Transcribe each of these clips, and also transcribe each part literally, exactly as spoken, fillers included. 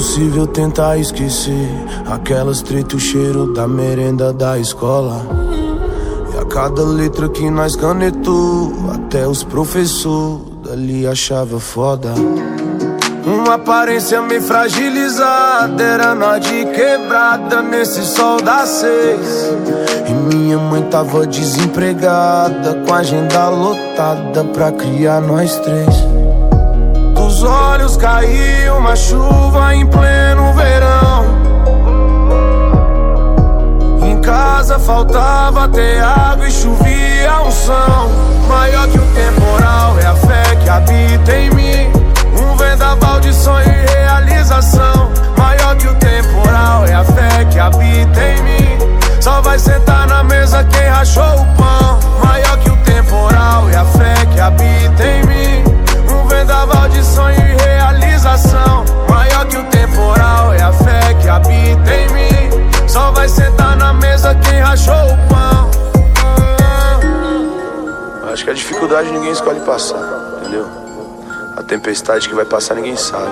impossível tentar esquecer aquelas treta, o cheiro da merenda da escola. E a cada letra que nós canetou, até os professores dali achava foda. Uma aparência meio fragilizada, era nós de quebrada nesse sol das seis. E minha mãe tava desempregada, com a agenda lotada pra criar nós três. Dos olhos caiu uma chuva em pleno verão. Em casa faltava ter água e chovia unção. Maior que o temporal é a fé que habita em mim. Um vendaval de sonho e realização. Maior que o temporal é a fé que habita em mim. Só vai sentar na mesa quem rachou o pão. Maior que o temporal é a fé que habita em mim. Um vendaval de sonho e realização. Maior que o temporal é a fé que habita em mim. Só vai sentar na mesa quem rachou o pão. Acho que a dificuldade ninguém escolhe passar, entendeu? A tempestade que vai passar ninguém sabe.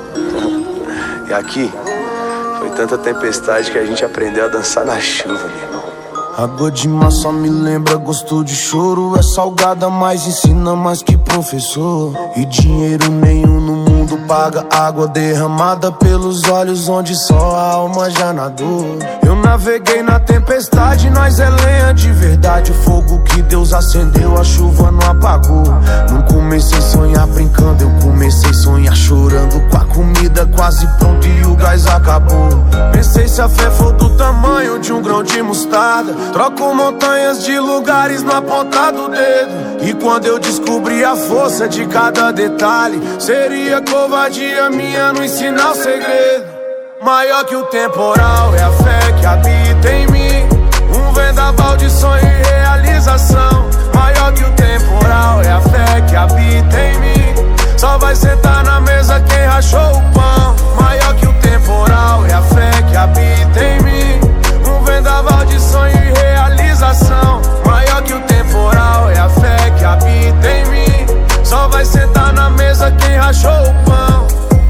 E aqui foi tanta tempestade que a gente aprendeu a dançar na chuva, meu irmão. Água de mar só me lembra gosto de choro. É salgada, mas ensina mais que professor. E dinheiro nenhum no mundo paga água derramada pelos olhos onde só a alma já nadou. Eu naveguei na tempestade, nós é lenha de verdade. O fogo que Deus acendeu, a chuva não apagou. Não comecei a sonhar brincando, eu comecei a sonhar chorando. Com a comida quase pronta e o gás acabou. Pensei se a fé for do tamanho de um grão de mostarda, troco montanhas de lugares na ponta do dedo. E quando eu descobri a força de cada detalhe, seria covardia minha não ensinar o segredo. Maior que o temporal é a fé que habita em mim. Um vendaval de sonho e realização. Maior que o temporal é a fé que habita em mim. Só vai sentar na mesa quem rachou o pão. Maior que o temporal é a fé que habita em mim. Um vendaval de sonho e realização. Maior que o temporal é a fé que habita em mim. Só vai sentar na mesa quem rachou o pão.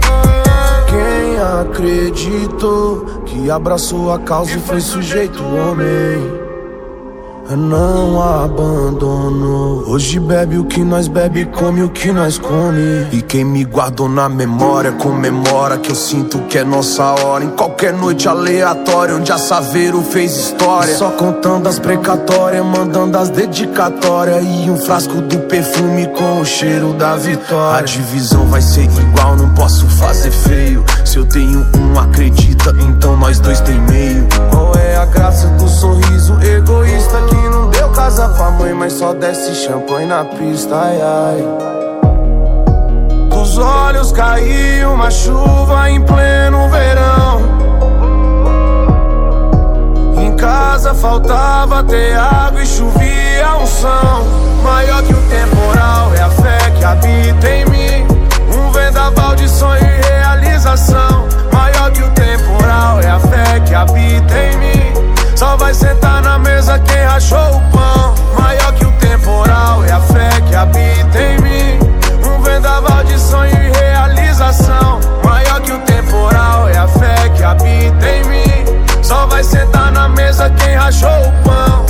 Quem acreditou que abraçou a causa e foi sujeito homem, não abandonou. Hoje bebe o que nós bebe, come o que nós come. E quem me guardou na memória comemora que eu sinto que é nossa hora. Em qualquer noite aleatória onde a Saveiro fez história, só contando as precatórias, mandando as dedicatórias. E um frasco do perfume com o cheiro da vitória. A divisão vai ser igual, não posso fazer feio. Se eu tenho um, acredita, então nós dois tem meio. Qual é a graça do sorriso egoísta que não deu casa pra mãe, mas só desce champanhe na pista, ai ai. Dos olhos caiu uma chuva em pleno verão. Em casa faltava ter água e chovia unção. Maior que o temporal é a fé que habita em mim. Um vendaval de sonho e realização. Maior que o temporal é a fé que habita em mim. Só vai sentar na mesa quem rachou o pão. Maior que o temporal é a fé que habita em mim. Um vendaval de sonho e realização. Maior que o temporal é a fé que habita em mim. Só vai sentar na mesa quem rachou o pão.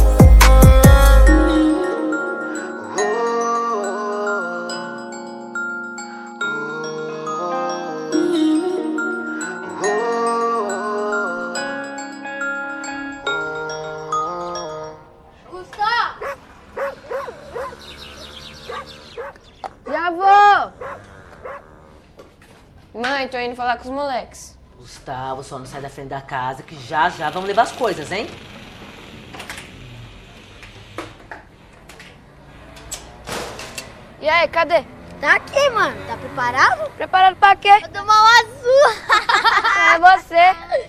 Já vou! Mãe, tô indo falar com os moleques. Gustavo, só não sai da frente da casa que já já vamos levar as coisas, hein? E aí, cadê? Tá aqui, mano. Tá preparado? Preparado pra quê? Vou tomar uma azul. É você.